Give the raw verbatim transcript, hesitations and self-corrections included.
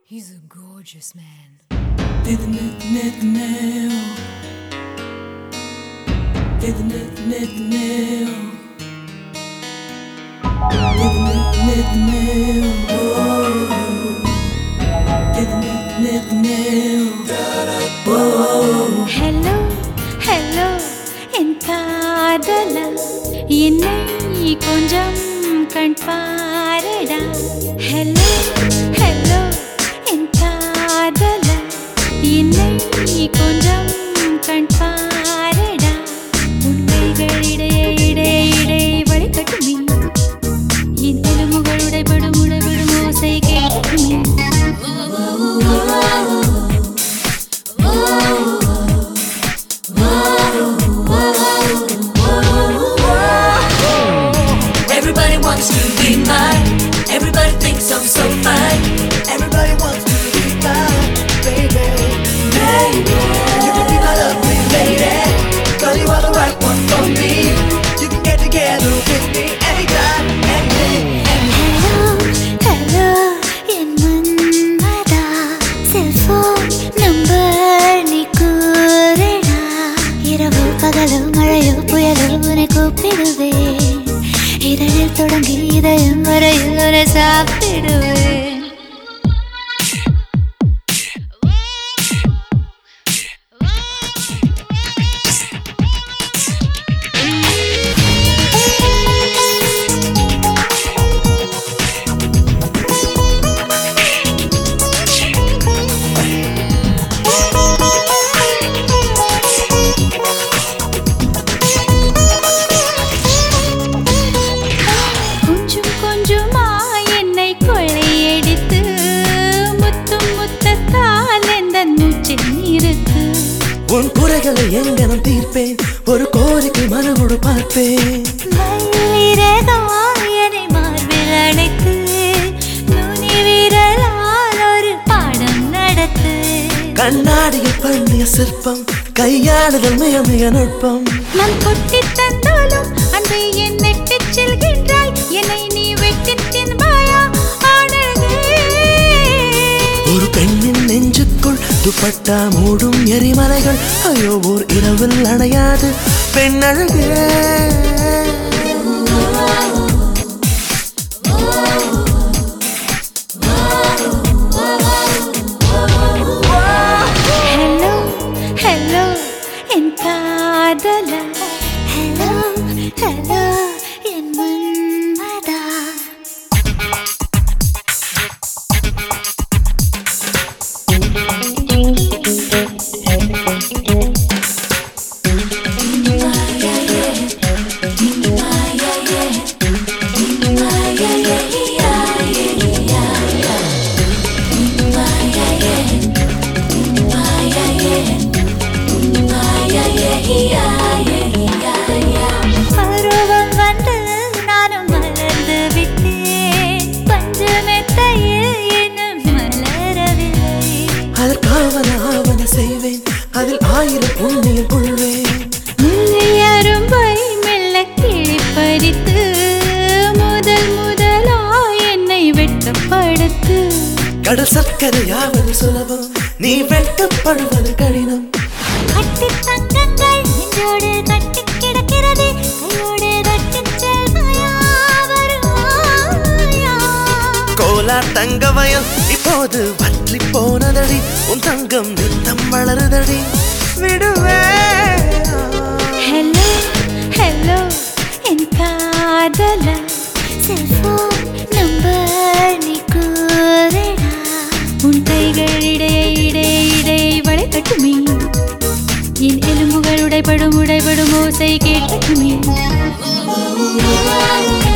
He's a gorgeous man. Hello, hello, என் காதலா என்னை கொஞ்சம் கண் பாரடா. Hello, hello, என் காதலா என்னை கொஞ்சம் கண் பாரடா. உண்மைகள் இடையே இடையே இடையே வழிகட்டுமே, என் எலும்புகள் உடைபடும் உடைபடும் ஓசை கேட்குமே. Everybody wants to be mine. Everybody thinks I'm so fine. Everybody wants to be mine, baby. Baby, you can be my lovely lady. Girl, you are the right one for me. You can get together with me anytime, any day. Hello, hello, என் Manmatha. Cellphone number நீ கூறடா. இரவு பகலோ மழையோ புயலோ உன்னை கூப்பிடுவேன். இதழில் தொடங்கி இதயம் வரையில் உன்னை சாப்பிடுவேன். கொஞ்சம் கொஞ்சமா என்னை கொள்ளையடித்து முத்தும் முத்தத்தால் எந்தன் மூச்சை நிறுத்து. உன் குறைகளை எங்கனம் தீர்ப்பேன், ஒரு கோரிக்கை மனவோடு பார்ப்பேன். மல்லிரகாய் என்னை மார்பில் அணைத்து நுனி விரலால் ஒரு பாடம் நடத்து. கண்ணாடியில் பண்ணிய சிற்பம், கையாளுதல் மிக மிக நுட்பம். நான் கொட்டித் தந்தாலும் அன்பை என் நெட்டிச் செல்கின்றாய். என்னை நீ வெட்டித் தின்பாயா அழகே. ஒரு பெண்ணின் நெஞ்சுக்குள் துப்பட்டா மூடும் எரிமலைகள், ஐயோ ஓர் இரவில் அணையாது பெண்ணழகே. Hello, hello, என் காதலா. Hello, hello, என் மன்மதா. பருவம் வந்து நானும் மலர்ந்து விட்டேன். பஞ்சமெத்தையில் இன்னும் மலரவில்லை. அதற்காவன ஆவன செய்வேன், அதில் ஆயிரம் புண்ணியம் கொள்வேன். முல்லை அரும்பை மெல்ல கிழிப்பறித்து முதல் முதலாய் என்னை வெட்டப்படுத்து. கடல் சர்க்கரையாவது சுலபம், நீ வெட்டப்படுவது கடினம். கட்டித் தங்கங்கள் நெஞ்சோடு கட்டிக் கிடக்கிறதே, கையோடு கட்டிச் செல்வாயா வருவாயா. கோலார் தங்க வயல் இப்போது வற்றி போனதடி, உன் தங்கம் நித்தம் வளருதடி விடுவே. Hello, hello, என் காதலா. செல்போன் நம்பர் நீ கூறடா. உன் கைகள் இடையே இடையே இடையே வளைக்கட்டுமே, என் எலும்புகள் உடைபடும் உடைபடும் ஓசை கேட்கட்டுமே.